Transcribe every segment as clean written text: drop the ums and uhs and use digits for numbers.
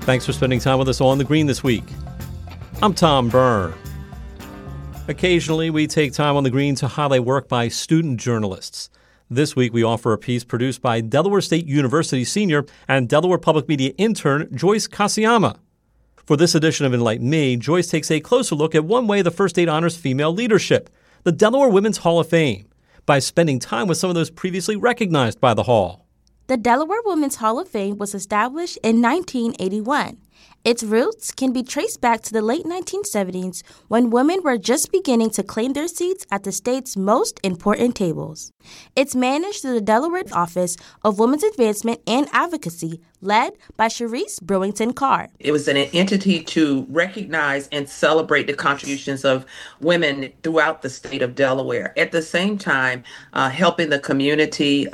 Thanks for spending time with us on The Green this week. I'm Tom Byrne. Occasionally, we take time on The Green to highlight work by student journalists. This week, we offer a piece produced by Delaware State University senior and Delaware Public Media intern Joyce Kasiyama. For this edition of Enlighten Me, Joyce takes a closer look at one way the First State honors female leadership, the Delaware Women's Hall of Fame, by spending time with some of those previously recognized by the Hall. The Delaware Women's Hall of Fame was established in 1981. Its roots can be traced back to the late 1970s when women were just beginning to claim their seats at the state's most important tables. It's managed through the Delaware Office of Women's Advancement and Advocacy, led by Sharice Brewington Carr. It was an entity to recognize and celebrate the contributions of women throughout the state of Delaware. At the same time, helping the community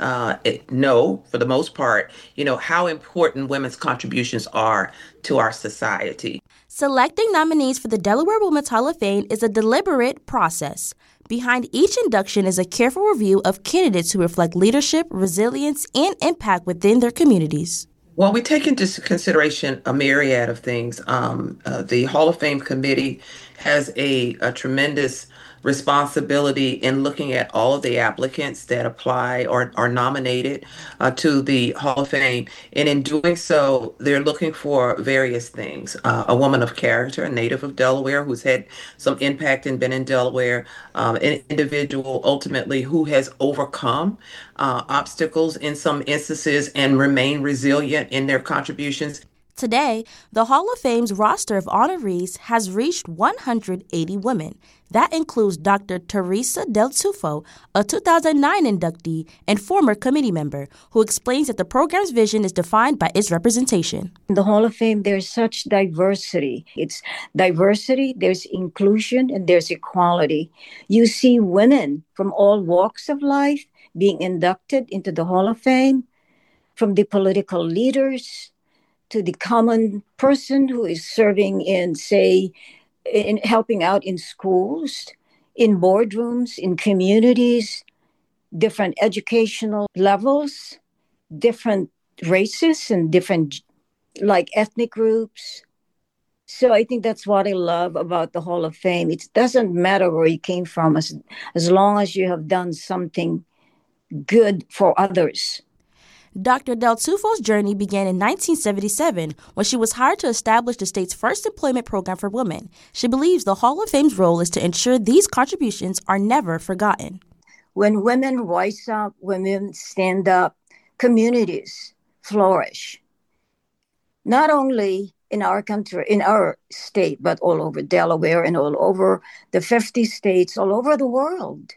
know, for the most part, how important women's contributions are to our society. Selecting nominees for the Delaware Women's Hall of Fame is a deliberate process. Behind each induction is a careful review of candidates who reflect leadership, resilience, and impact within their communities. Well, we take into consideration a myriad of things. The Hall of Fame committee has a tremendous responsibility in looking at all of the applicants that apply or are nominated to the Hall of Fame. And in doing so, they're looking for various things. A woman of character, a native of Delaware who's had some impact and been in Delaware, an individual ultimately who has overcome obstacles in some instances and remain resilient in their contributions. Today, the Hall of Fame's roster of honorees has reached 180 women. That includes Dr. Teresa Del Tufo, a 2009 inductee and former committee member, who explains that the program's vision is defined by its representation. In the Hall of Fame, there's such diversity. It's diversity, there's inclusion, and there's equality. You see women from all walks of life being inducted into the Hall of Fame, from the political leaders to the common person who is serving in helping out in schools, in boardrooms, in communities, different educational levels, different races and different ethnic groups. So I think that's what I love about the Hall of Fame. It doesn't matter where you came from as long as you have done something good for others. Dr. Del Tufo's journey began in 1977 when she was hired to establish the state's first employment program for women. She believes the Hall of Fame's role is to ensure these contributions are never forgotten. When women rise up, women stand up, communities flourish. Not only in our country, in our state, but all over Delaware and all over the 50 states, all over the world.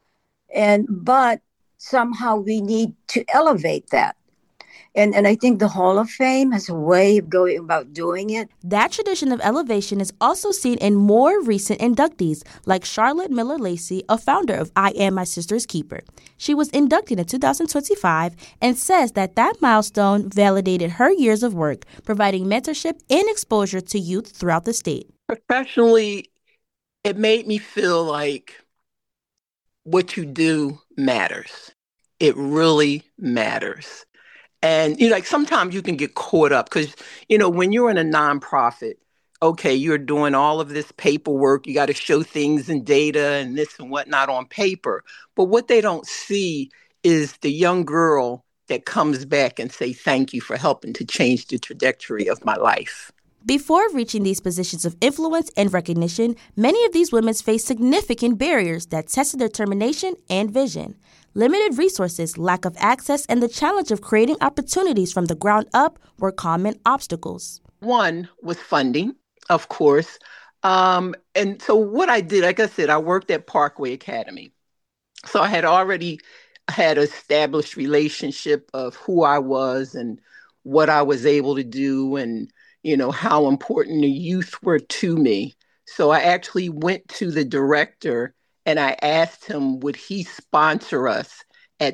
But somehow we need to elevate that. And I think the Hall of Fame has a way of going about doing it. That tradition of elevation is also seen in more recent inductees, like Charlotte Miller Lacey, a founder of I Am My Sister's Keeper. She was inducted in 2025 and says that milestone validated her years of work, providing mentorship and exposure to youth throughout the state. Professionally, it made me feel like what you do matters. It really matters. And, sometimes you can get caught up because, when you're in a nonprofit, okay, you're doing all of this paperwork. You got to show things and data and this and whatnot on paper. But what they don't see is the young girl that comes back and say, thank you for helping to change the trajectory of my life. Before reaching these positions of influence and recognition, many of these women faced significant barriers that tested their determination and vision. Limited resources, lack of access, and the challenge of creating opportunities from the ground up were common obstacles. One was funding, of course. And so what I did, like I said, I worked at Parkway Academy. So I had already had an established relationship of who I was and what I was able to do and how important the youth were to me. So I actually went to the director and I asked him, would he sponsor us at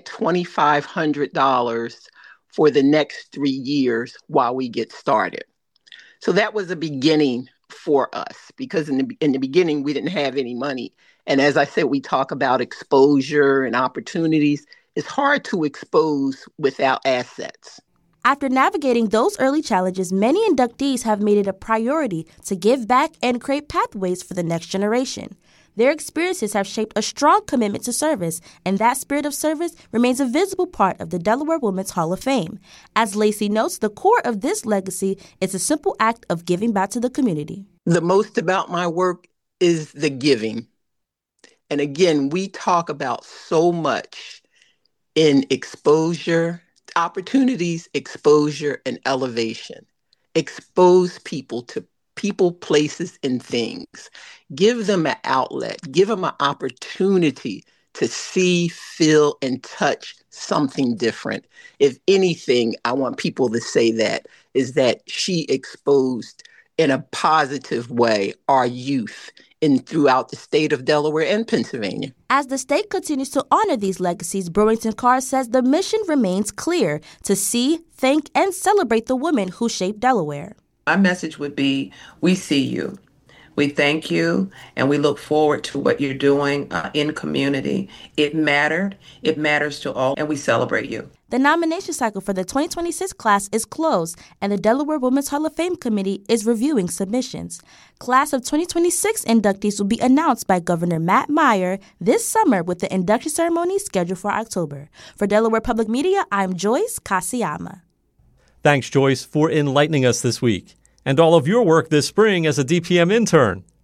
$2,500 for the next 3 years while we get started? So that was a beginning for us because in the beginning, we didn't have any money. And as I said, we talk about exposure and opportunities. It's hard to expose without assets. After navigating those early challenges, many inductees have made it a priority to give back and create pathways for the next generation. Their experiences have shaped a strong commitment to service, and that spirit of service remains a visible part of the Delaware Women's Hall of Fame. As Lacey notes, the core of this legacy is a simple act of giving back to the community. The most about my work is the giving. And again, we talk about so much in exposure, opportunities, exposure, and elevation. Expose people to people, places, and things. Give them an outlet. Give them an opportunity to see, feel, and touch something different. If anything, I want people to say that, is that she exposed in a positive way our youth throughout the state of Delaware and Pennsylvania. As the state continues to honor these legacies, Burlington Carr says the mission remains clear: to see, thank, and celebrate the women who shaped Delaware. My message would be, we see you. We thank you, and we look forward to what you're doing in community. It mattered. It matters to all, and we celebrate you. The nomination cycle for the 2026 class is closed, and the Delaware Women's Hall of Fame Committee is reviewing submissions. Class of 2026 inductees will be announced by Governor Matt Meyer this summer, with the induction ceremony scheduled for October. For Delaware Public Media, I'm Joyce Kasiyama. Thanks, Joyce, for enlightening us this week, and all of your work this spring as a DPM intern.